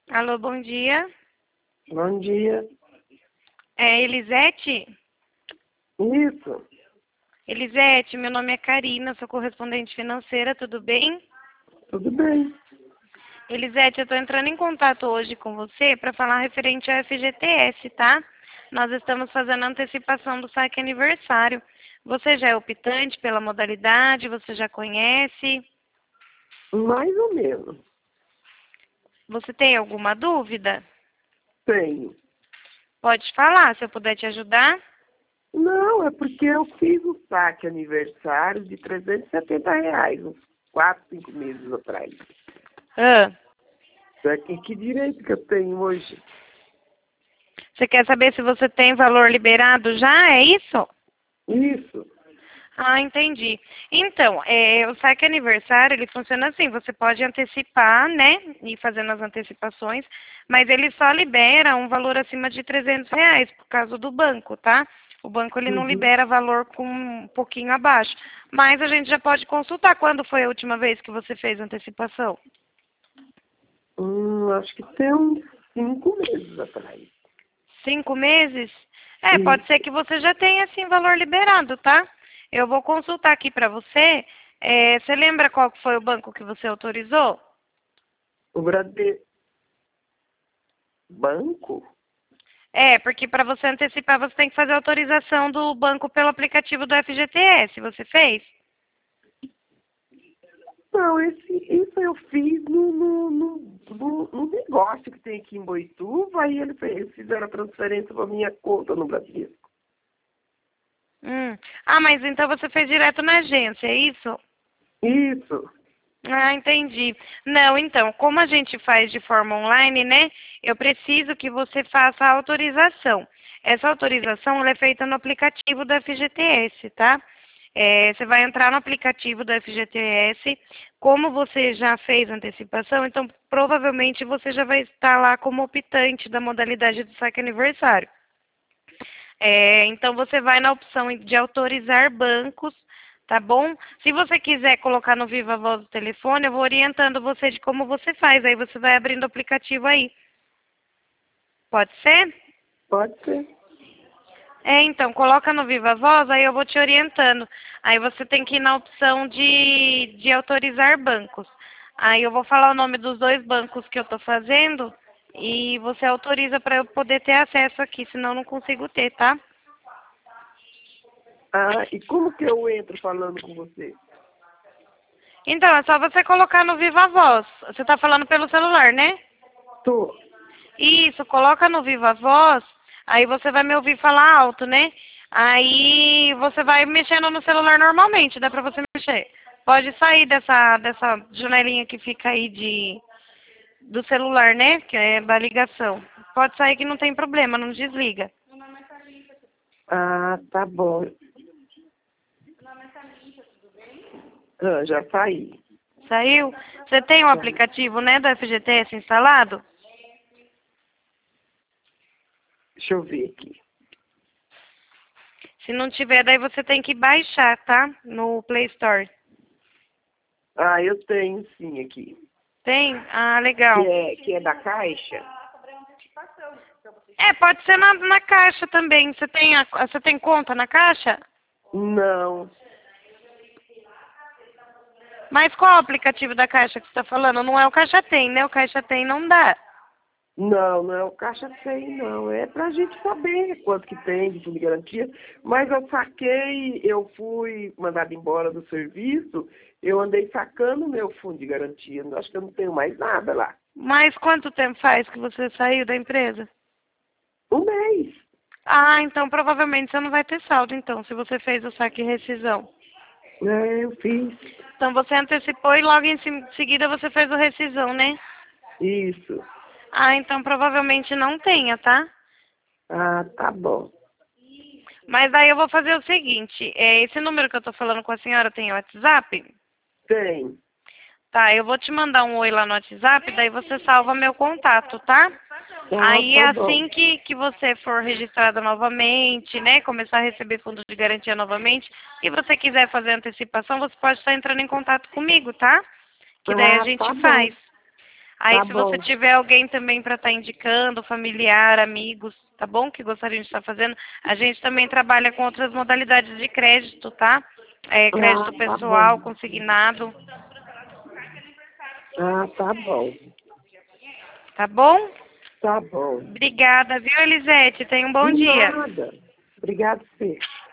Alô, bom dia. Bom dia. É Elisete? Isso, Elisete, meu nome é Karina, sou correspondente financeira, tudo bem? tudo bem. Elisete, eu estou entrando em contato hoje com você para falar referente ao FGTS, tá? Nós estamos fazendo a antecipação do saque aniversário. Você já é optante pela modalidade? Você já conhece? Mais ou menos. Você tem alguma dúvida? Tenho. Pode falar, se eu puder te ajudar. Não, é porque eu fiz o saque aniversário de R$ 370, uns 4, 5 meses atrás. Ah, Só que direito que eu tenho hoje? você quer saber se você tem valor liberado já? É isso? Isso. Ah, entendi. Então, o saque aniversário, ele funciona assim, você pode antecipar, né, ir fazendo as antecipações, mas ele só libera um valor acima de R$ 300 por causa do banco, tá? O banco, ele não Uhum. libera valor com um pouquinho abaixo. Mas a gente já pode consultar quando foi a última vez que você fez antecipação. Acho que tem uns 5 meses atrás. 5 meses? Pode ser Isso. que você já tenha, assim, valor liberado, tá? Eu vou consultar aqui para você. Você lembra qual que foi o banco que você autorizou? O Bradesco. Banco? Porque para você antecipar, você tem que fazer a autorização do banco pelo aplicativo do FGTS. Você fez? Não, isso eu fiz no negócio que tem aqui em Boituva, aí eles fizeram a transferência para minha conta no Bradesco. Ah, mas então você fez direto na agência, é isso? Isso. Ah, entendi. Não, então, como a gente faz de forma online, né? Eu preciso que você faça a autorização. Essa autorização ela é feita no aplicativo do FGTS, tá? Você vai entrar no aplicativo do FGTS. Como você já fez antecipação, então provavelmente você já vai estar lá como optante da modalidade do saque aniversário. Então você vai na opção de autorizar bancos, tá bom? Se você quiser colocar no Viva Voz do telefone, eu vou orientando você de como você faz. Aí você vai abrindo o aplicativo aí. Pode ser? Pode ser. Então, coloca no Viva Voz, aí eu vou te orientando. Aí você tem que ir na opção de autorizar bancos. Aí eu vou falar o nome dos dois bancos que eu estou fazendo e você autoriza para eu poder ter acesso aqui, senão eu não consigo ter, tá? Ah, e como que eu entro falando com você? Então, é só você colocar no Viva Voz. Você está falando pelo celular, né? Tô. Isso, coloca no Viva Voz, aí você vai me ouvir falar alto, né? Aí você vai mexendo no celular normalmente, dá pra você mexer. Pode sair dessa janelinha que fica aí do celular, né? Que é da ligação. Pode sair que não tem problema, não desliga. Ah, tá bom. Ah, já saí. Saiu? Você tem o Já. aplicativo, né, do FGTS instalado? Deixa eu ver aqui. Se não tiver, daí você tem que baixar, tá? No Play Store. Ah, eu tenho sim aqui. Tem? Ah, Que legal. é, que é da Caixa? Pode ser na Caixa também. Você tem conta na Caixa? Não. Mas qual aplicativo da Caixa que você está falando? Não é o Caixa Tem, né? O Caixa Tem não dá. Não, não é o Caixa Tem, não. É pra gente saber quanto que tem de fundo de garantia. Mas eu saquei, eu fui mandado embora do serviço, eu andei sacando meu fundo de garantia. Acho que eu não tenho mais nada lá. Mas quanto tempo faz que você saiu da empresa? Um mês. Ah, então provavelmente você não vai ter saldo, então, se você fez o saque e rescisão. É, eu fiz. Então você antecipou e logo em seguida você fez o rescisão, né? Isso. Ah, então provavelmente não tenha, tá? Ah, tá bom. Mas aí eu vou fazer o seguinte, esse número que eu tô falando com a senhora tem WhatsApp? Tem. Tá, eu vou te mandar um oi lá no WhatsApp, daí você salva meu contato, tá? Ah, Aí, tá bom. assim que você for registrada novamente, né, começar a receber fundos de garantia novamente, e você quiser fazer antecipação, você pode estar entrando em contato comigo, tá? Que daí a Ah, tá gente bom. faz. Aí, Tá se bom. você tiver alguém também para estar indicando, familiar, amigos, tá bom? Que gostariam de estar fazendo. A gente também trabalha com outras modalidades de crédito, tá? Crédito Tá pessoal, bom. consignado, Tá bom. tá bom? Tá bom. Obrigada, viu, Elisete? Tenha um bom De dia. nada. Obrigado, Fê.